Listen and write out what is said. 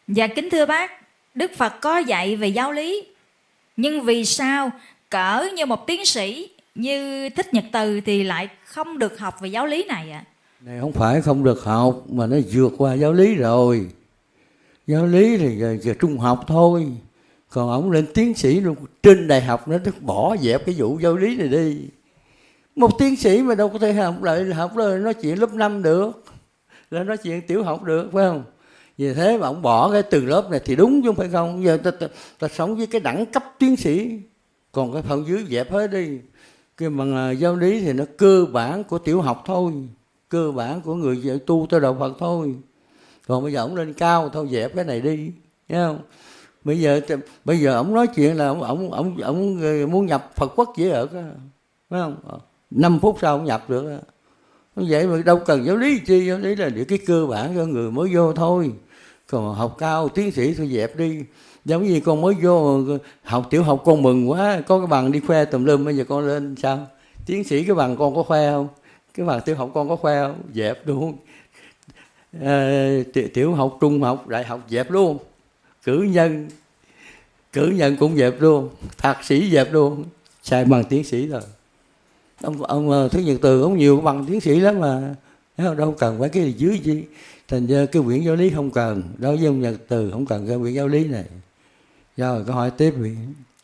Dạ kính thưa bác, Đức Phật có dạy về giáo lý, nhưng vì sao cỡ như một tiến sĩ như Thích Nhật Từ thì lại không được học về giáo lý này ạ? Này không phải không được học, mà nó vượt qua giáo lý rồi. Giáo lý thì giờ trung học thôi. Còn ổng lên tiến sĩ luôn, trên đại học nó bỏ dẹp cái vụ giáo lý này đi. Một tiến sĩ mà đâu có thể học lại nói chuyện lớp 5 được, là nói chuyện tiểu học được, phải không? Vì thế mà ổng bỏ cái từ lớp này thì đúng chứ không phải không. Giờ ta sống với cái đẳng cấp tiến sĩ, còn cái phần dưới dẹp hết đi. Cái bằng giáo lý thì nó cơ bản của tiểu học thôi, cơ bản của người tu tới đạo Phật thôi. Còn bây giờ ổng lên cao thôi, dẹp cái này đi, thấy không? Bây giờ ổng nói chuyện là ổng muốn nhập Phật quốc dễ ở đó, phải không? 5 phút sau ổng nhập được. Vậy mà đâu cần giáo lý chi, giáo lý là những cái cơ bản cho người mới vô thôi. Còn học cao tiến sĩ thôi dẹp đi. Giống như con mới vô học tiểu học, con mừng quá, có cái bằng đi khoe tùm lum, bây giờ con lên sao? Tiến sĩ cái bằng con có khoe không? Cái bằng tiểu học con có khoe không? Dẹp luôn. Tiểu học, trung học, đại học dẹp luôn. Cử nhân cũng dẹp luôn, thạc sĩ dẹp luôn, xài bằng tiến sĩ rồi. Ông Thích Nhật Từ ông nhiều bằng tiến sĩ lắm mà, đâu cần phải cái gì dưới chi. Thành ra cái quyển giáo lý không cần, đối với ông Nhật Từ không cần cái quyển giáo lý này. Rồi câu hỏi tiếp vậy.